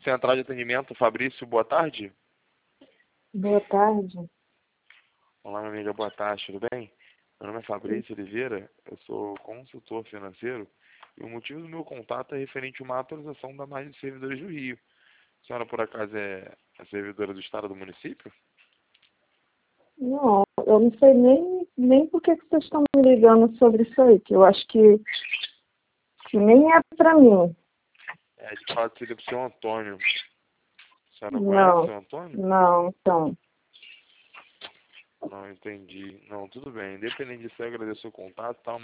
Central de Atendimento, Fabrício, boa tarde. Boa tarde. Olá, minha amiga, boa tarde, tudo bem? Meu nome é Fabrício Oliveira, eu sou consultor financeiro e o motivo do meu contato é referente a uma atualização da malha de servidores do Rio. A senhora, por acaso, é a servidora do estado do município? Não, eu não sei nem por que vocês estão me ligando sobre isso aí, que eu acho que nem é para mim. É, de fato, seria para o seu Antônio. A senhora conhece o Não, seu Antônio? não, então. Não entendi. Não, tudo bem. Independente disso, eu agradeço o contato, tá?